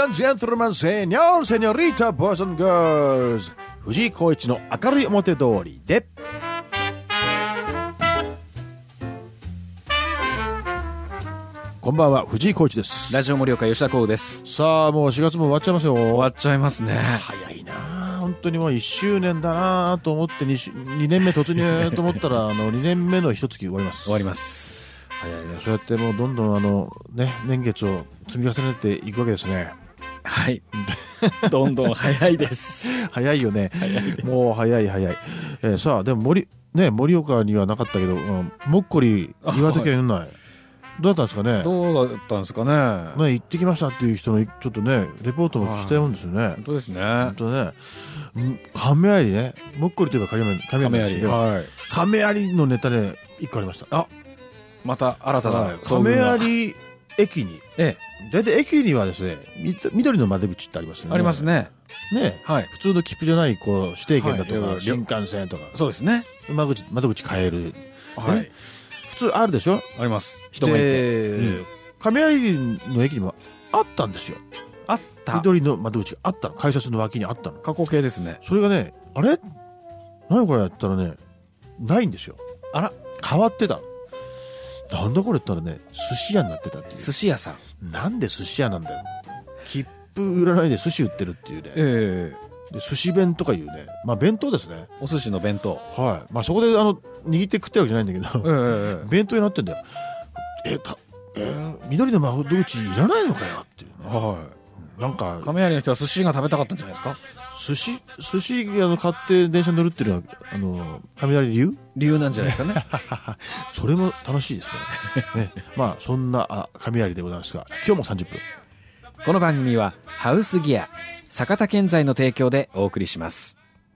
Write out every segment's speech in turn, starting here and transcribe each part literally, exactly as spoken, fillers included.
and gentlemen, señor, señorita, boys and girls. 藤井浩一の明るい表通りで。こんばんは、藤井浩一です。 ラジオ盛岡吉田光です。 さあ、もうしがつも終わっちゃいますよ。 終わっちゃいますね。 早いな本当にもういっしゅうねんだなと思って 2, にねんめ突入と思ったらあのにねんめの一月終わります。 終わります。 早いね。そうやってもうどんどんあの、ね、年月を積み重ねていくわけですね。 はいどんどん早いです早いよね。 早いです。 もう早い早い、えー、さあでも森、ね、盛岡にはなかったけど、うん、もっこり岩手県内、はい、どうだったんですかね。 どうだったんですかね。 ね、行ってきましたっていう人のちょっとねレポートも聞きたいもんですよね。 本当ですね。 本当ね。亀有ね、もっこりといえば亀有亀有なんですけど、はい、亀有のネタで一個ありました。 あ、また新たな、はい、 亀有駅に、 ええ、 大体駅にはですね、緑の窓口ってありますよね。ありますね。 ね、はい、普通の切符じゃないこう指定券だとか、はい、新幹線とか、 そうですね。 窓口窓口変える、 はい、 ね、普通あるでしょ。 あります。人がいて、うん、 亀有の駅にもあったんですよ。 あった。 緑の窓口があったの。改札の脇にあったの。 過去形ですね。 それがね、あれ何これやったらね、ないんですよ。 あら、 変わってた。なんだこれって言ったらね、寿司屋になってたっていう。 寿司屋さん。 なんで寿司屋なんだよ。切符売らないで寿司売ってるっていうね。ええー、で寿司弁とかいうね、まあ弁当ですね。 お寿司の弁当。 はい。まあそこであの握って食ってるわけじゃないんだけど、えー、弁当になってんだよ。えたえー、緑の窓口いらないのかよっていう、ね。はい。なんか亀有の人は寿司が食べたかったんじゃないですか。 寿司寿司あの買って電車に乗るっていうのはあの亀有流理由なんじゃないですかねそれも楽しいですね。ね、まあそんなあ亀有でございますが、今日もさんじゅっぷん。 この番組はハウスギア坂田建材の提供でお送りします。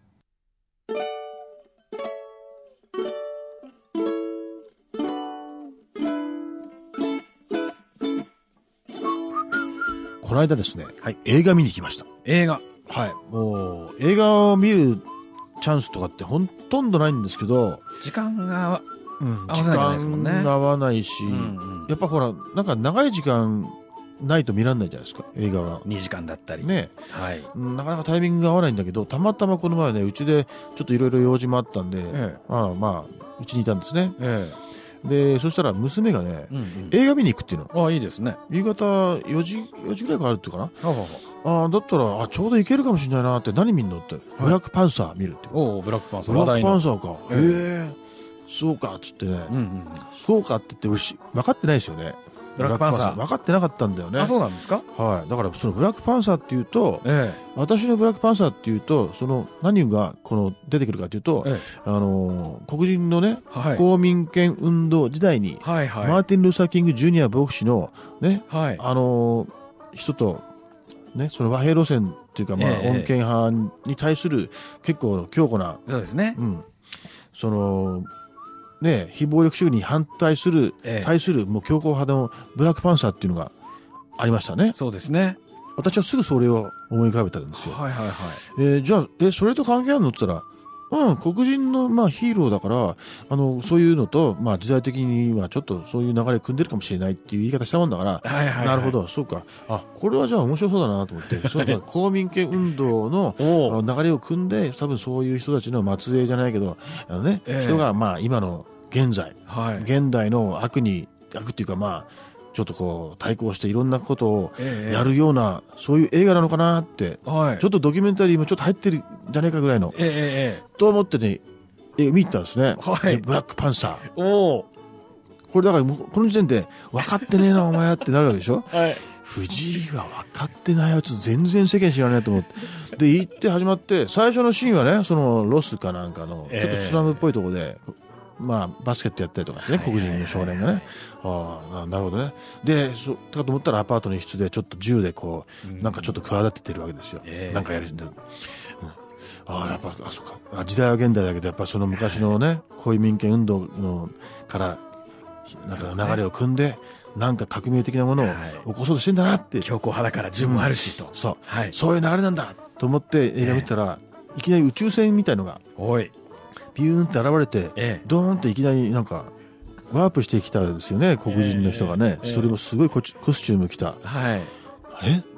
この間ですね、はい、映画見に行きました。 映画、 はい、もう映画を見るチャンスとかってほとんどないんですけど、 時間が、 うん、合わないですもんね。時間が合わないし、うんうん、やっぱほらなんか長い時間ないと見られないじゃないですか、映画は。 にじかんだったりね、 はい、 なかなかタイミングが合わないんだけど、たまたまこの前ね、うちでちょっといろいろ用事もあったんで、ええ、まあまあうちにいたんですね。ええ、でそしたら娘がね、うんうん、映画見に行くっていうの。 ああ、いいですね。 夕方よじよじぐらいからあるっていうかな。ああ、だったらあちょうど行けるかもしれないなって。何見んのって、はい、ブラックパンサー見るって。 おお、ブラックパンサー。 ブラックパンサーか。へえー、そうかっつってね、うんうん、そうかって言って俺し分かってないですよね。 ブラックパンサー分かってなかったんだよね。 あ、そうなんですか。 はい。だからそのブラックパンサーっていうと、ええ、私のブラックパンサーっていうと、その何がこの出てくるかというと、ええ、あのー、黒人のね、はい、公民権運動時代に、はいはい、マーティン・ルーサー・キング・ジュニア牧師のね、はい、あのー、人とね、その和平路線っていうか、まあ、ええ、穏健派に対する結構強固な、 そうですね。 うん、そのね、非暴力主義に反対する、ええ、対するもう強硬派のブラックパンサーっていうのがありましたね。 そうですね。 私はすぐそれを思い浮かべたんですよ。 はいはいはい。 えー、じゃあえそれと関係あるのって言ったら、うん、黒人のまあヒーローだからあのそういうのと、まあ、時代的にはちょっとそういう流れ組んでるかもしれないっていう言い方したもんだから、はいはいはい、なるほど、そうか、あこれはじゃあ面白そうだなと思ってそうか公民権運動の流れを組んで、多分そういう人たちの末裔じゃないけどあの、ね、えー、人がまあ今の現在、はい、現代の悪に悪っていうか、まあちょっとこう対抗していろんなことをやるような、ええ、そういう映画なのかなって、はい、ちょっとドキュメンタリーもちょっと入ってるんじゃないかぐらいの、ええ、と思ってね、え見に行ったんですね、はい、ブラックパンサー。おこれだからこの時点で分かってねえなお前ってなるわけでしょ、はい、藤井は分かってないやつ全然世間知らないと思ってで行って始まって、最初のシーンはね、そのロスかなんかのちょっとスラムっぽいところで、えまあ、バスケットやったりとかですね、黒人の少年がね、ああなるほどね。でそかと思ったらアパートの一室でちょっと銃でこう、うん、なんかちょっと企ててるわけですよ、えー、なんかやるんで、うん、ああやっぱあそうか、時代は現代だけどやっぱその昔のね公民権運動のからなんか流れを組んで、なんか革命的なものを起こそうとしてんだなって、 強硬派だから自分もあるしと、 うん、そう、はい、そういう流れなんだと思って映画見たら、えー、いきなり宇宙船みたいのがおいビューンって現れて、ええ、ドーンっていきなりなんかワープしてきたんですよね、黒人の人がね、ええ、それもすごいコスチューム着た、はい、あれ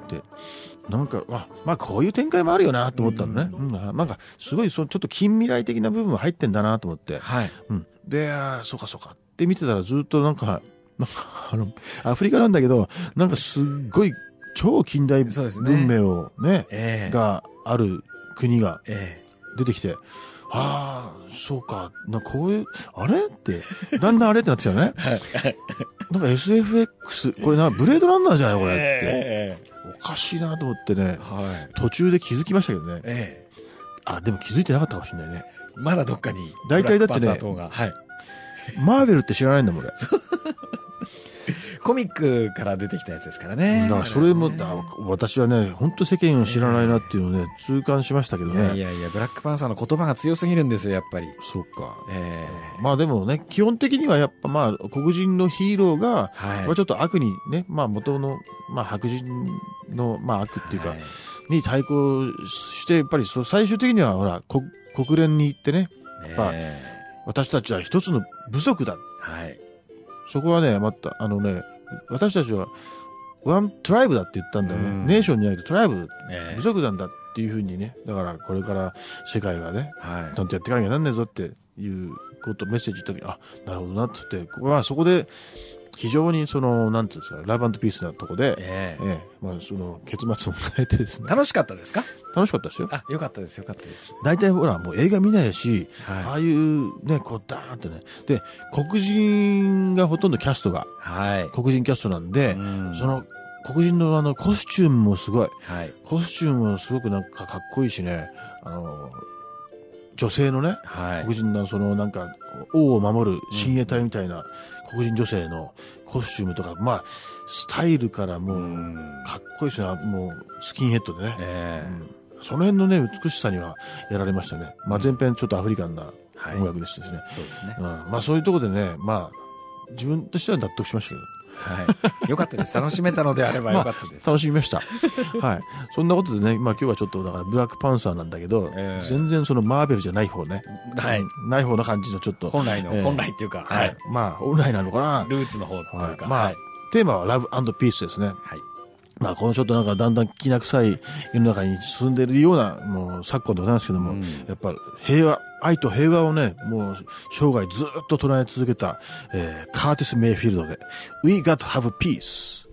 ってなんかあまあこういう展開もあるよなと思ったのね、うんうん、なんかすごいそのちょっと近未来的な部分入ってんだなと思って、 はいうん、 であそうかそうかって見てたらずっとなんかなんかあのアフリカなんだけどなんかすっごい超近代文明を ね, ね、えー、がある国が出てきて、えー、ああそうかなんかこういうあれってだんだんあれってなってきたよねなんか エスエフエックス これなブレードランナーじゃないこれって、えー、おかしいなと思ってね、はい、途中で気づきましたけどね、えー、あでも気づいてなかったかもしれないねまだどっかに大体だってね、はい、マーベルって知らないんだもん俺コミックから出てきたやつですからね。 だからそれも、だ私はね、本当世間を知らないなっていうのをね、痛感しましたけどね。いやいやいや、ブラックパンサーの言葉が強すぎるんですよ、やっぱり。 そうか。えー、まあでもね、基本的にはやっぱまあ、黒人のヒーローが、はい、まあちょっと悪にね、まあ元の、まあ白人の、まあ悪っていうか、はい、に対抗して、やっぱりそう最終的にはほら、国連に行ってね、やっぱ、えー、私たちは一つの部族だ。はい。そこはね、また、あのね、私たちはワントライブだって言ったんだよね、うん、ネーションにないとトライブ、えー、部族なんだっていうふうにねだからこれから世界がね、はい、ちゃんとやっていかなきゃなんねえぞっていうことメッセージ言った時あなるほどなって言ってまあそこで非常にそのなんていうんですかラブ&ピースなとこで、えーえー、まあその結末を迎えてですね楽しかったですか楽しかったですよあよかったですよかったです大体ほらもう映画見ないし、はい、ああいうねこうダーンってねで黒人がほとんどキャストが、はい、黒人キャストなんで、うん、その黒人のあのコスチュームもすごい、はい、コスチュームもすごくなんかかっこいいしねあの女性のね、はい、黒人のそのなんか王を守る親衛隊みたいな黒人女性のコスチュームとか、まあスタイルからもうかっこいいですねもうスキンヘッドでね、えーうん、その辺のね美しさにはやられましたね、まあ、前編ちょっとアフリカンな音楽でしたしね、はい、そうですね、うん、まあそういうところでねまあ自分としては納得しましたけどはい。よかったです。楽しめたのであればよかったです。 まあ、楽しみました。はい。そんなことでね、まあ今日はちょっとだからブラックパンサーなんだけど、えー、全然そのマーベルじゃない方ね。はい。ない方の感じのちょっと。 本来の、えー、本来っていうか、 はい。まあ本来なのかな。 ルーツの方っていうか。 はい、まあ、はい、テーマはラブ&ピースですね。はい。まあこのちょっとなんかだんだんきな臭い世の中に進んでいるようなもう昨今でございますけども、うん、やっぱ平和、愛と平和をね、もう生涯ずっと唱え続けた、えー、カーティス・メイフィールドで We Got to Have a Peace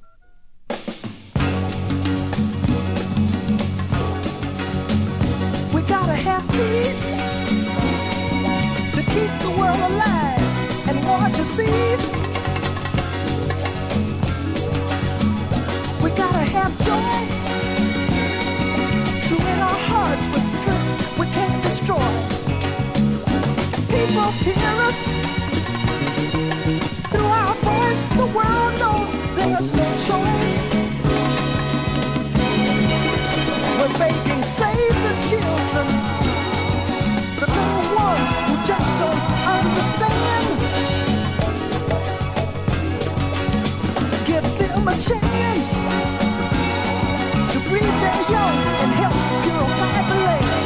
We gotta have peace to keep the world alive and war to cease We gotta have joy true in our hearts with strength we can't destroy People hear us through our voice the world knows there's no choice We're begging save the children the little ones who just don't understand Give them a chance to breathe their young and help purify the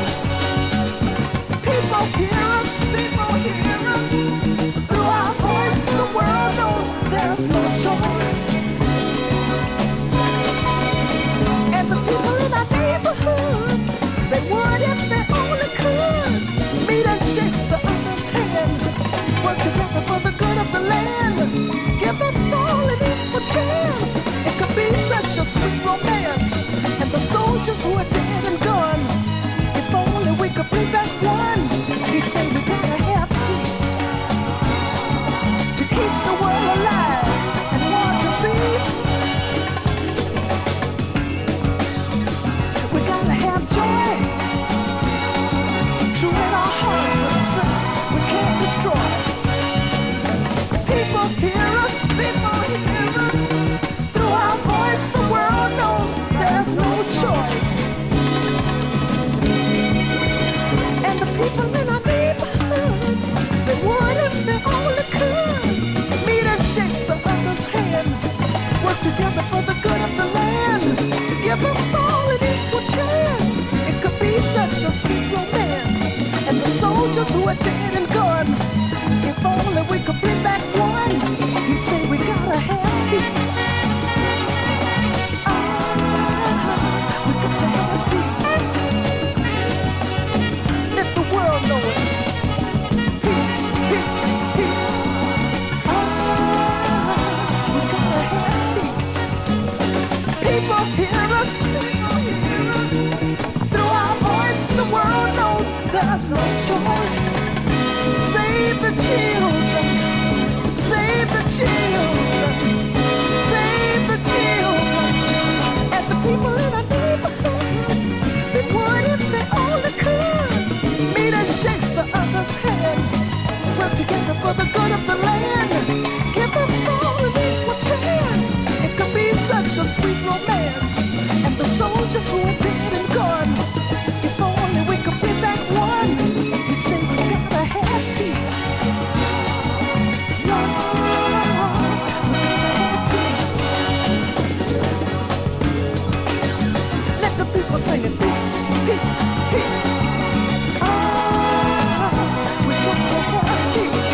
land. People hear us, people hear us. Through our voice, the world knows there's no choice. And the people in our neighborhood, they would if they only could. Meet and shake the other's hand. Work together for the good of the land. Give us all an equal chance. It could be such a sweet romance. And the soldiers who are dead and gone, if only we could bring back one, he'd say we gotta have peace to keep the world alive and war to cease. We gotta have joy true in our hearts with the strength we can't destroy. People hear us, people hear us. Through our voice, the world knows there's no choice. And the people in our neighborhood, they would if they only could. Meet and shake the other's hand. Work together for the good of the land. Give us all an equal chance. It could be such a sweet romance. And the soldiers who are dead and gone, if only we could bring back one, he'd say we gotta have peace. Ah. the children, save the children, save the children, and the people in our neighborhood. They would if they only could. Meet and shake the other's hand, work together for the good of the land. Give us all an equal chance. It could be such a sweet romance. And the soldiers who are dead and gone, if only we could be that one. You'd say we gotta have peace. No, we gotta have peace. Let the people sing it. Peace, peace, peace. Ah, we gotta have peace.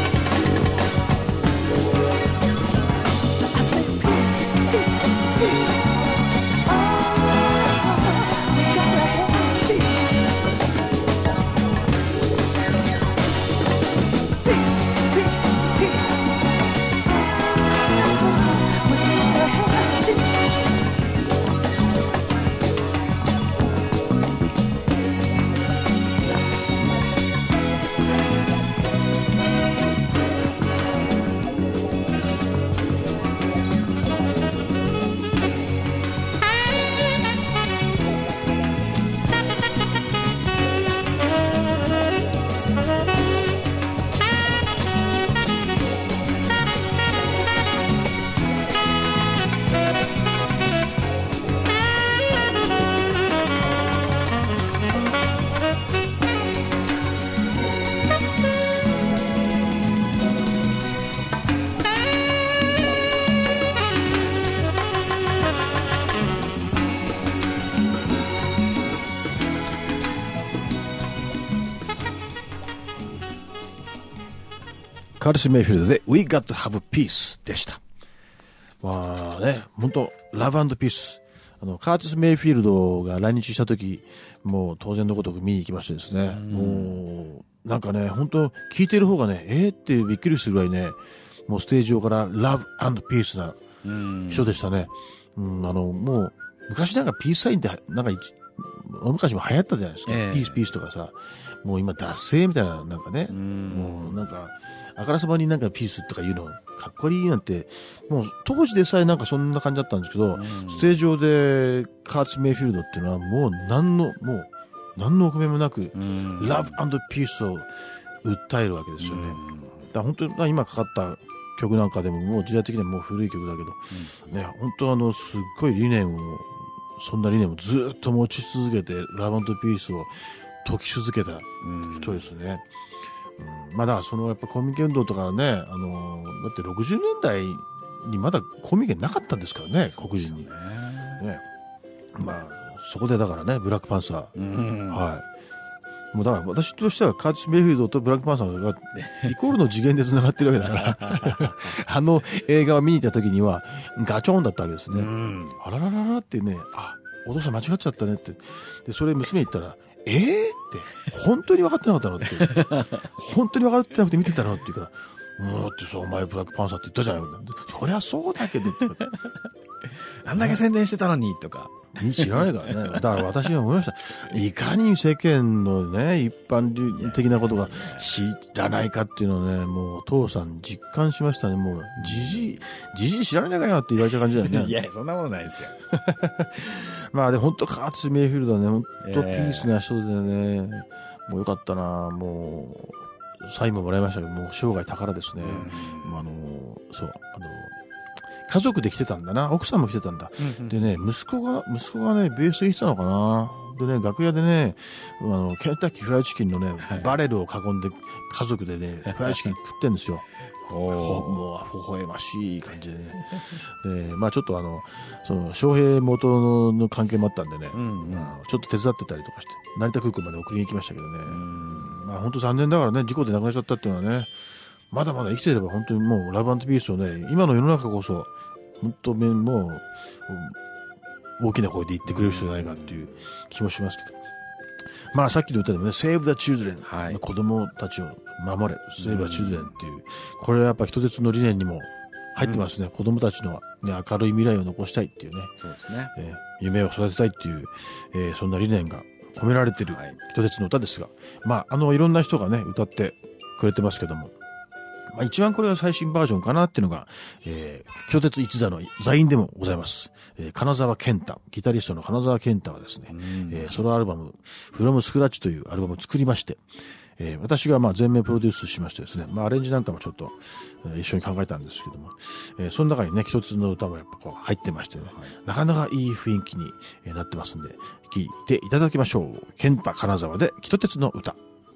I say peace, peace, peace. カーティス・メイフィールドで We Got to Have Peace でした。まあね、本当ラブ&ピース。あの、カーティス・メイフィールドが来日した時、もう当然のごとく見に行きましてですね、うん、もう、なんかね、本当聞いてる方がね、えーってびっくりするぐらいね、もうステージ上からラブ&ピースな人でしたね。うん、あの、もう、昔なんかピースサインって、なんか大昔も流行ったじゃないですか。えー、ピースピースとかさ、もう今、ダッセーみたいな、なんかね、うん、もうなんか、あからさまになんかピースとか言うのかっこいいなんて、もう当時でさえなんかそんな感じだったんですけど、うん、ステージ上でカーティス・メイフィールドっていうのはもう何の、もう何のお米もなく、うん、ラブ&ピースを訴えるわけですよね。うん、だから本当に今かかった曲なんかでももう時代的にはもう古い曲だけど、うん、ね、本当あのすっごい理念を、そんな理念をずっと持ち続けて、ラブ&ピースを解き続けた人ですね。うん、まあだからそのやっぱコミケ運動とかね、あのー、だってろくじゅうねんだいにまだコミケなかったんですからね、黒人に。ね。まあ、そこでだからね、ブラックパンサー。うん、はい。もうだから私としてはカーティス・メイフィールドとブラックパンサーがイコールの次元で繋がってるわけだから、あの映画を見に行った時にはガチョーンだったわけですね。うん、あららららってね、あ、お父さん間違っちゃったねって。で、それ娘言ったら、えーって、本当に分かってなかったのって。本当に分かってなくて見てたのって言うから、もうだってさ、お前ブラックパンサーって言ったじゃないの。そりゃそうだけど。 あんだけ宣伝してたのに、とか。 知らないからね。だから私は思いました。いかに世間のね、一般的なことが知らないかっていうのをね、もうお父さん実感しましたね。もう、じじい、じじい知らないかよって言われちゃう感じだよね。 いや、そんなものないですよ。 まあで、本当カーティス・メイフィールドはね、本当ピースな人でね、もうよかったな、もう、サインももらいましたけど、もう生涯宝ですね。うん、あの、そう、あの、家族で来てたんだな。奥さんも来てたんだ。うんうん、でね、息子が、息子がね、ベース弾いてたのかな。でね、楽屋でね、あの、ケンタッキーフライチキンのね、はい、バレルを囲んで、家族でね、フライチキン食ってんですよ。もう、微笑ましい感じでね。で、まあちょっとあの、その、翔平元の関係もあったんでね、うんうん、ちょっと手伝ってたりとかして、成田空港まで送りに行きましたけどね。まあ本当残念ながらね、事故で亡くなっちゃったっていうのはね、まだまだ生きていれば本当にもうラブ&ピースをね、今の世の中こそ、本当にもう、大きな声で言ってくれる人じゃないかっていう気もしますけど。まあさっきの歌でもね、Save the Children、はい、子供たちを守れ、Save the Children っていう、これはやっぱ人鉄の理念にも入ってますね。うん、子供たちの、ね、明るい未来を残したいっていうね。 そうですね。 えー、夢を育てたいっていう、えー、そんな理念が込められている人鉄の歌ですが、はい、まああのいろんな人がね、歌ってくれてますけども、まあ、一番これが最新バージョンかなっていうのが、えー、京鉄一座の座員でもございます。えー、金沢健太、ギタリストの金沢健太はですね、えー、ソロアルバム、From Scratch というアルバムを作りまして、えー、私がまあ全面プロデュースしましてですね、まあアレンジなんかもちょっと、えー、一緒に考えたんですけども、えー、その中にね、一つの歌もやっぱこう入ってましてね、はい、なかなかいい雰囲気になってますんで、聴いていただきましょう。健太金沢で一鉄の歌。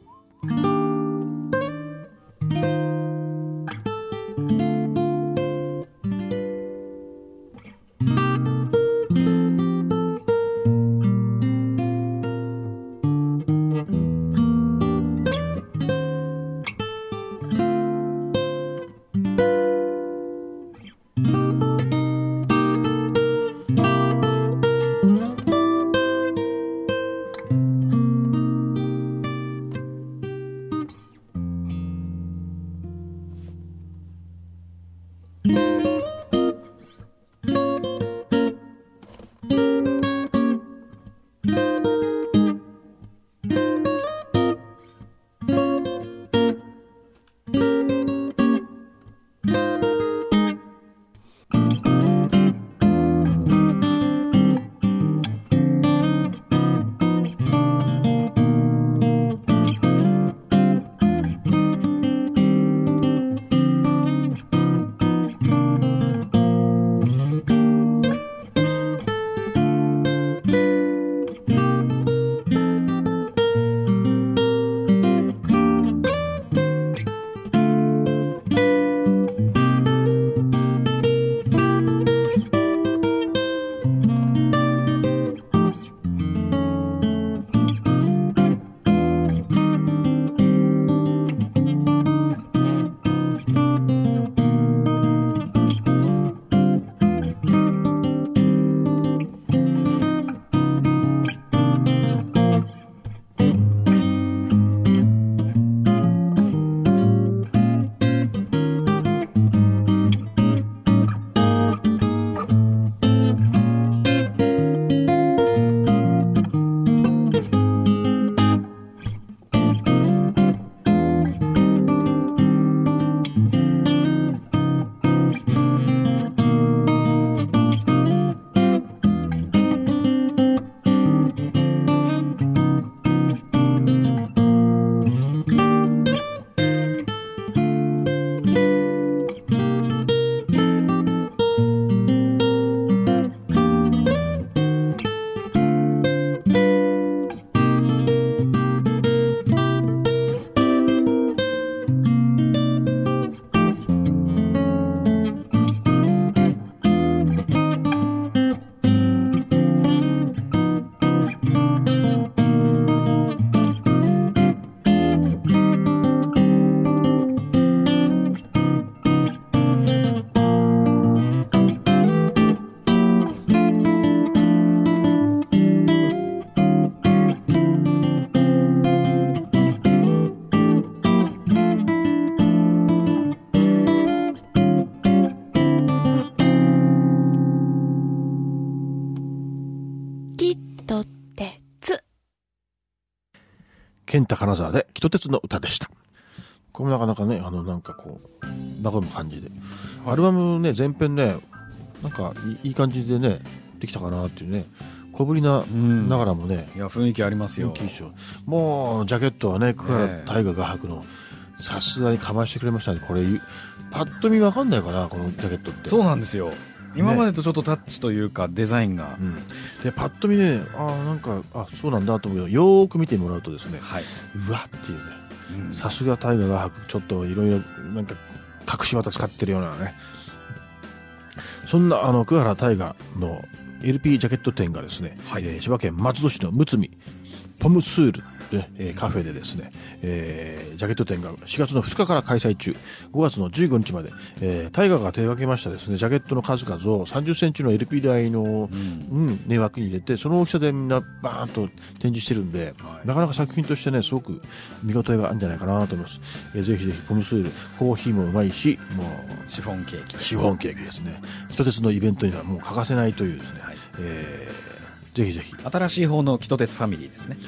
健太金沢で北鉄の歌でした。これもなかなかね、あのなんかこう和む感じで、アルバムね前編ねなんかいい感じでねできたかなっていうね、小ぶりなながらもね、 いや雰囲気ありますよ。 もうジャケットはね桑原大河画伯のさすがにかましてくれましたね。これパッと見わかんないかな、このジャケットって。 そうなんですよ。今までとちょっとタッチというかデザインが、 うん、でパッと見ね、あなんかあそうなんだと思うけど、よーく見てもらうとですね、はい、うわっていうね、さすが大河画伯、ちょっといろいろなんか隠し綿使ってるようなね、そんなあの桑原大河の エルピー ジャケット展がですね、はい、えー、千葉県松戸市のむつみポムスールで、えー、カフェでですね、えー、ジャケット展がしがつのふつかから開催中、ごがつのじゅうごにちまで、えー、タイガーが手掛けましたですね、ジャケットの数々をさんじゅっセンチの エルピー 台の、うんうん、ね、枠に入れて、その大きさでみんなバーンと展示してるんで、はい、なかなか作品としてね、すごく見応えがあるんじゃないかなと思います。えー、ぜひぜひポムスール、コーヒーもうまいし、もうシフォンケーキ、 シフォンケーキですね。一鉄のイベントにはもう欠かせないというですね、はい、えー、ぜひぜひ新しい方のキト鉄ファミリーですね。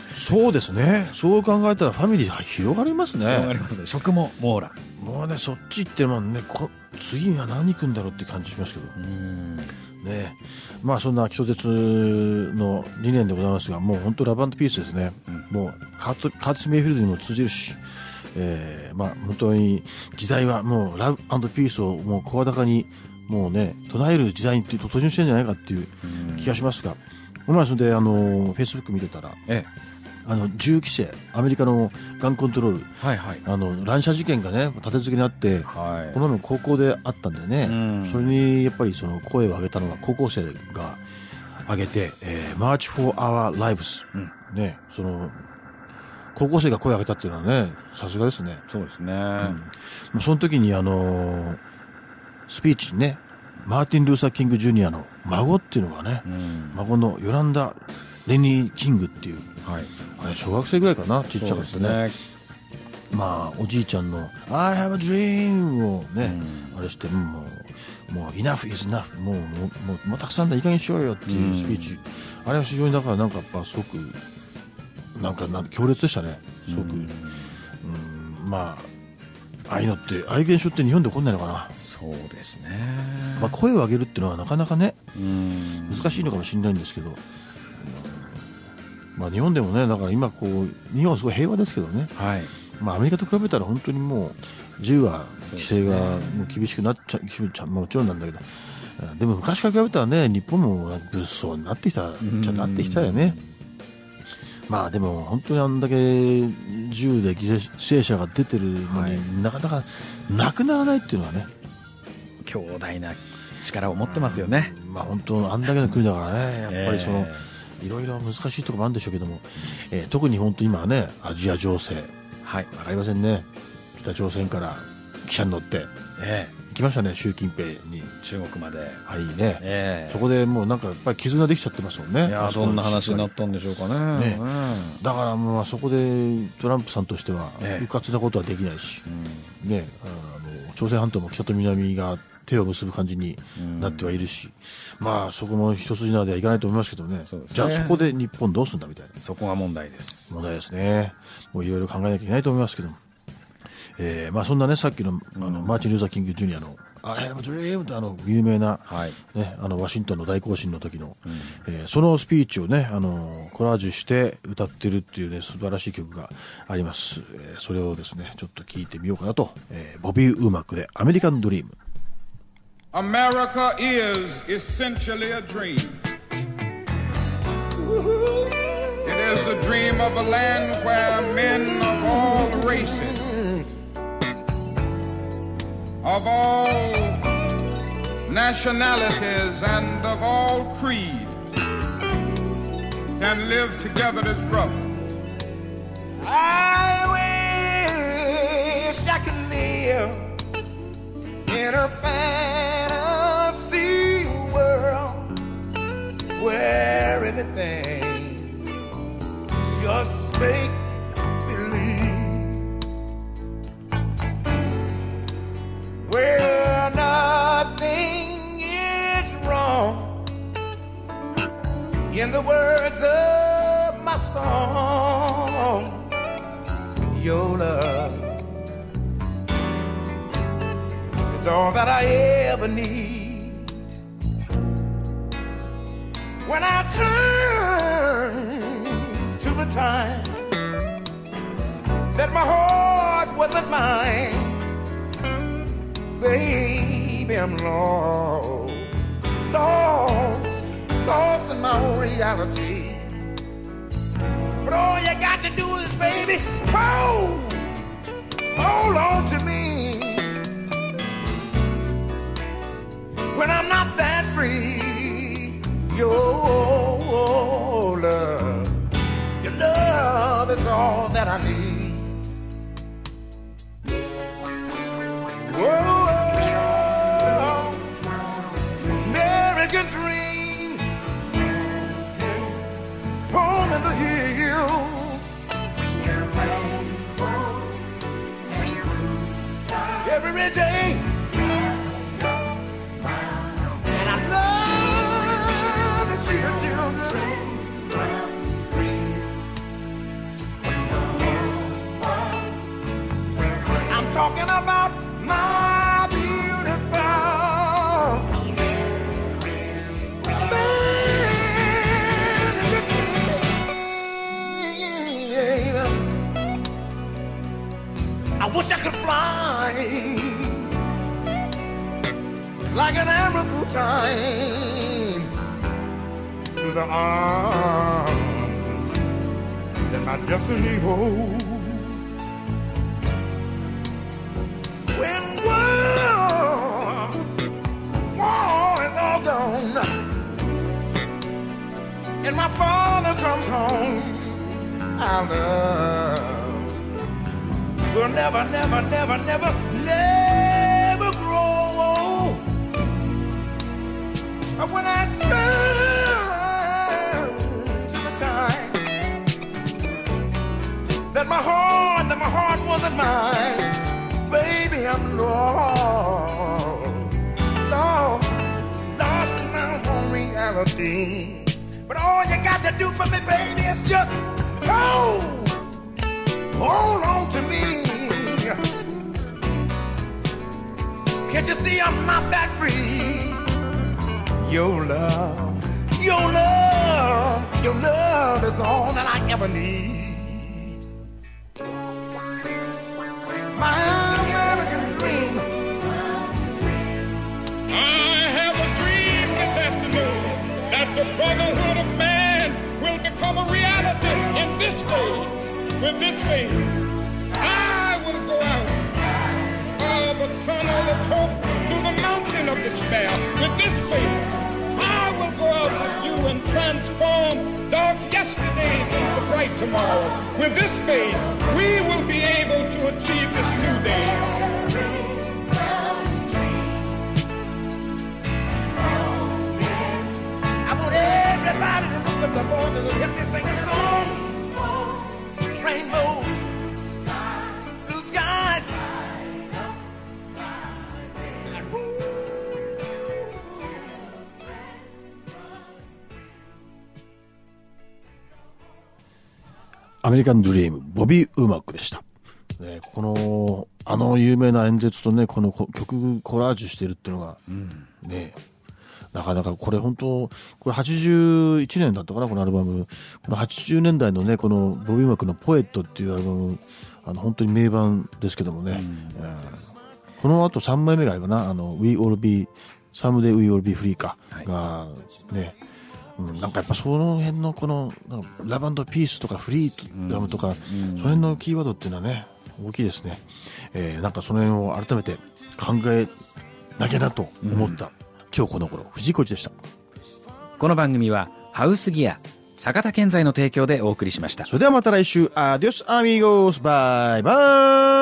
そうですね。そう考えたらファミリー広がりますね。 広がりますね。食も網羅。 もうね、そっち行ってるもんね、こ次は何行くんだろうって感じしますけど。 うんね、まあそんな基礎鉄の理念でございますが、もう本当ラブ&ピースですね。うん、もうカートカーティス・メイフィールドにも通じるし、えー、まあ本当に時代はもうラブ&ピースをもう声高にもうね唱える時代に突入してるんじゃないかっていう気がしますが、この前それであのフェイスブック見てたら、ええ、あの銃規制、アメリカのガンコントロール、はいはい、あの乱射事件がね立て続けにあって、はい、この前高校であったんでね、うん、それにやっぱりその声を上げたのが高校生が上げて、えー、March for Our Lives、うんね、その高校生が声を上げたっていうのはね、さすがですね。 そうですね。 うん、その時にあのー、スピーチにね、マーティン・ルーサー・キング・ジュニアの孫っていうのがね、うん、孫のヨランダ・レニー・キングっていう、はい、あれ小学生ぐらいかな、ちっちゃかったね。まあおじいちゃんの I have a dream をね、うん、あれしてもうもう enough is enough もうもうもうたくさんだいい加減しようよっていうスピーチ、うん、あれは非常にだからなんかやっぱすごくなんかなん強烈でしたね。すごく、うんうん、まあああいうのってああいう現象って日本で起こんないのかな。 そうですね。 まあ声を上げるっていうのはなかなかね、うん、難しいのかもしれないんですけど。まあ、日本でもね、だから今こう日本はすごい平和ですけどね、はい、まあ、アメリカと比べたら本当にもう銃は規制がもう厳しくなっちゃう、もちろんなんだけど、でも昔から比べたらね日本も物騒になってきたじゃなってきたよね。まあでも本当にあんだけ銃で犠牲者が出てるのに、はい、なかなかなくならないっていうのはね、 強大な力を持ってますよね。 まあ本当あんだけの国だからね、やっぱりその、えーいろいろ難しいところもあるんでしょうけども、えー、特に本当に今はねアジア情勢、はい、分かりませんね。北朝鮮から汽車に乗って、えー、行きましたね、習近平に中国まで、 はいね、えー、そこでもうなんかやっぱり絆できちゃってますもんね。 いやどんな話になったんでしょうか ね, ね、 うん、だからまあそこでトランプさんとしては迂闊なことはできないし、えーね、あの朝鮮半島も北と南が手を結ぶ感じになってはいるし、うん、まあそこも一筋縄ではいかないと思いますけど ね, そうですね。じゃあそこで日本どうするんだみたいな、 そこが問題です。 問題ですね。もういろいろ考えなきゃいけないと思いますけども、えー、まあそんなねさっき の, あの、うん、マーチン・ルーサー・キング・ジュニアのI have a dream ってあの有名な、はいね、あのワシントンの大行進の時の、うんえー、そのスピーチをねあのコラージュして歌ってるっていうね素晴らしい曲があります、えー、それをですねちょっと聞いてみようかなと、えー、ボビー・ウーマックでアメリカン・ドリーム。 America is essentially a dream. It is a dream of a land where men of all races, of all nationalities, and of all creeds can live together as brothers. I wish I could live in a fantasy world where everything is just make believe, where nothing is wrong, in the words of my song, your love all that I ever need. When I turn to the time that my heart wasn't mine, baby, I'm lost, lost, lost in my own reality. But all you got to do is, baby, hold, hold on to me. When I'm not that free, your love, your love is all that I need. Whoa, American dream, home in the hills, every day. talking about my beautiful baby. I wish I could fly like an arrow time to the arms that my destiny holds. When war, war is all gone and my father comes home, our love will never, never, never, never, never grow. But when I turn to the time that my heart, that my heart wasn't mine, baby, I'm lost, lost, lost in my own reality. But all you got to do for me, baby, is just hold, hold on to me. Can't you see I'm not that free? Your love, your love, your love is all that I ever need. My American dream. I have a dream this afternoon that the brotherhood of man will become a reality in this faith. With this faith, I will go out of the tunnel of hope to the mountain of despair. With this faith, I will go out with you and transform dark yesterdays into bright tomorrows. With this faith, we will be able to achieve this new day. I want everybody to lift up their voices and help me sing a song. Rainbow, blue skies. アメリカンドリーム、ボビー・ウーマックでした。ね、この、あの有名な演説とね、この曲コラージュしてるっていうのが、うん、ね、なかなかこれ本当、これはちじゅういちねんだったかな、このアルバム。このはちじゅうねんだいのね、このボビー・ウーマックのポエットっていうアルバム、あの本当に名盤ですけどもね、うん、この後さんまいめがあるかな、あの、We All Be, Someday We All Be Free か、はい、が、ね、うん、なんかやっぱその辺のこのラブ&ピースとかフリーダムとか、うん、その辺のキーワードっていうのはね大きいですね、えー、なんかその辺を改めて考えなきゃなと思った、うん、今日この頃藤井浩一でした。 この番組はハウスギア坂田建材の提供でお送りしました。 それではまた来週。アディオスアミゴス、バイバイ。